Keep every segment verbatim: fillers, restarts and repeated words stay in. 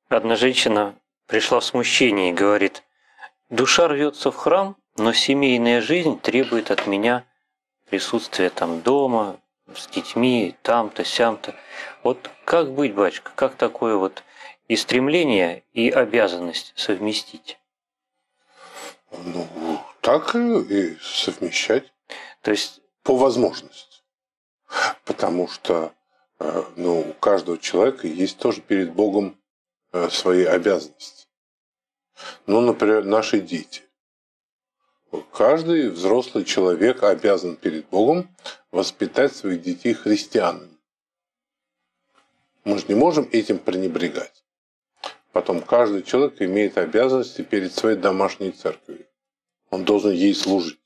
Одна женщина пришла в смущение и говорит: душа рвется в храм, но семейная жизнь требует от меня присутствия там дома, с детьми, там-то, сям-то. Вот как быть, батюшка, как такое вот и стремление, и обязанность совместить? Ну, так и совмещать. То есть по возможности. Потому что ну, у каждого человека есть тоже перед Богом свои обязанности. Ну, например, наши дети. Каждый взрослый человек обязан перед Богом воспитать своих детей христианами. Мы же не можем этим пренебрегать. Потом каждый человек имеет обязанности перед своей домашней церковью. Он должен ей служить.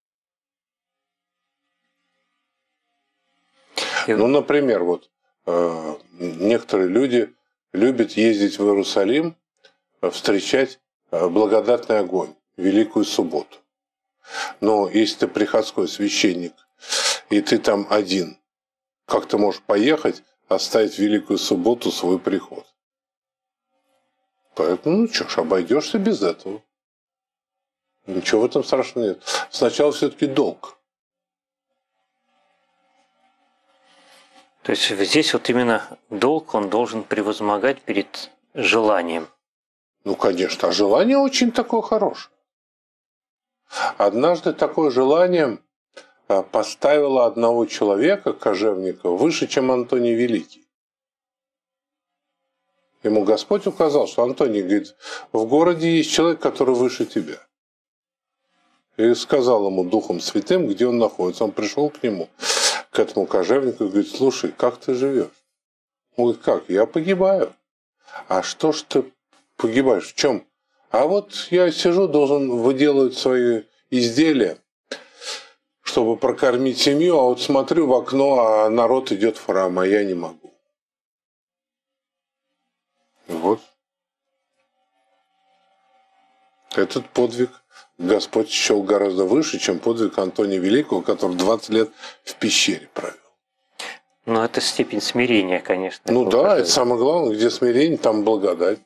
Ну, например, вот э, некоторые люди любят ездить в Иерусалим, встречать благодатный огонь, Великую Субботу. Но если ты приходской священник, и ты там один, как ты можешь поехать, оставить в Великую Субботу свой приход? Поэтому, ну что ж, обойдешься без этого. Ничего в этом страшного нет. Сначала все-таки долг. То есть здесь вот именно долг, он должен превозмогать перед желанием. Ну, конечно, а желание очень такое хорошее. Однажды такое желание поставило одного человека, кожевника, выше, чем Антоний Великий. Ему Господь указал, что Антоний, говорит, в городе есть человек, который выше тебя. И сказал ему Духом Святым, где он находится. Он пришел к нему, к этому кожевнику, и говорит: слушай, как ты живешь? Он говорит: как? Я погибаю. А что ж ты погибаешь? В чем? А вот я сижу, должен выделывать свои изделия, чтобы прокормить семью, а вот смотрю в окно, а народ идет в храм, а я не могу. Вот. Этот подвиг Господь счел гораздо выше, чем подвиг Антония Великого, который двадцать лет в пещере провел. Ну, это степень смирения, конечно. Ну да, это самое главное. Где смирение, там благодать.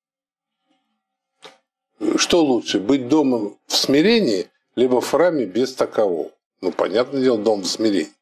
Что лучше, быть дома в смирении, либо в храме без такового? Ну, понятное дело, дом в смирении.